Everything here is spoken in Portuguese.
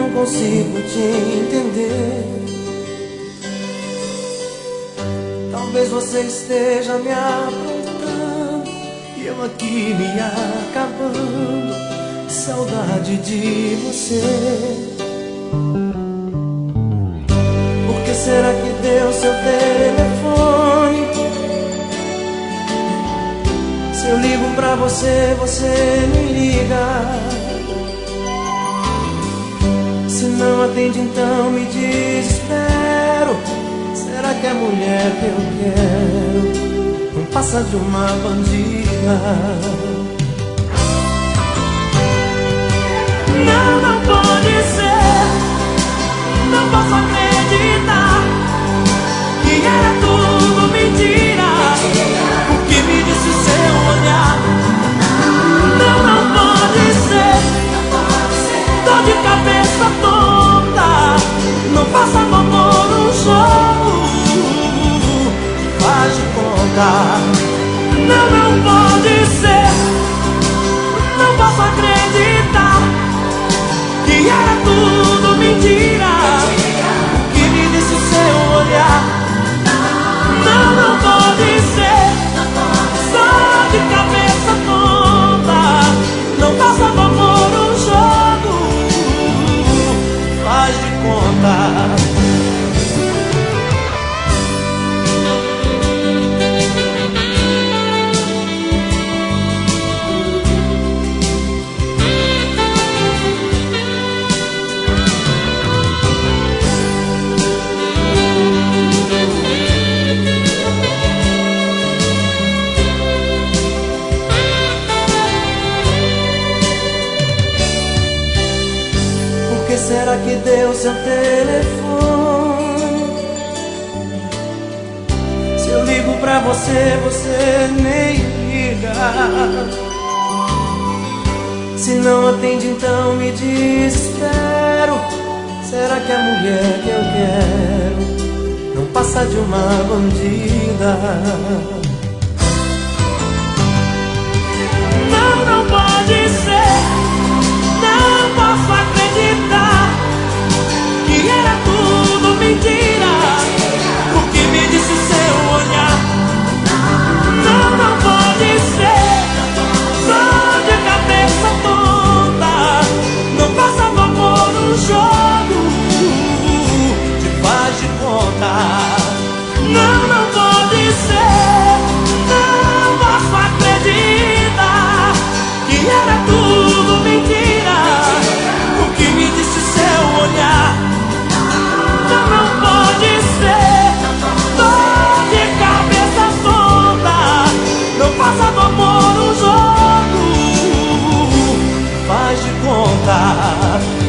consigo te entender. Talvez você esteja me aprontando e eu aqui me acabando, saudade de você. Por que será que deu seu telefone? Se eu ligo pra você, você me liga. Se não atende, então me desespero. Será que é a mulher que eu quero não passa de uma bandida? Não, não pode ser. Não posso acreditar que era tudo mentira. O que me disse seu olhar? Não, não pode ser. Tô de cabeça tonta. Não faça amor no jogo, faz de conta. Não, não pode ser. Não posso acreditar que era tudo mentira. O que me disse seu olhar? Não, não pode ser. Só de cabeça tonta. Não faça amor no jogo, faz de conta. Por que será que deu seu telefone? Se eu ligo pra você, você nem liga. Se não atende, então me desespero. Será que a mulher que eu quero não passa de uma bandida? Não, não pode ser. Não posso acreditar que era tudo mentira. O que me disse seu olhar? Não, não pode ser. Só de cabeça tonta. Não faça amor no jogo, te faz de conta. Não, não pode ser. Não posso acreditar que era tudo mentira. O que me disse seu olhar? Não, não pode ser. Tô de cabeça tonta. Não faça do amor um jogo, faz de conta.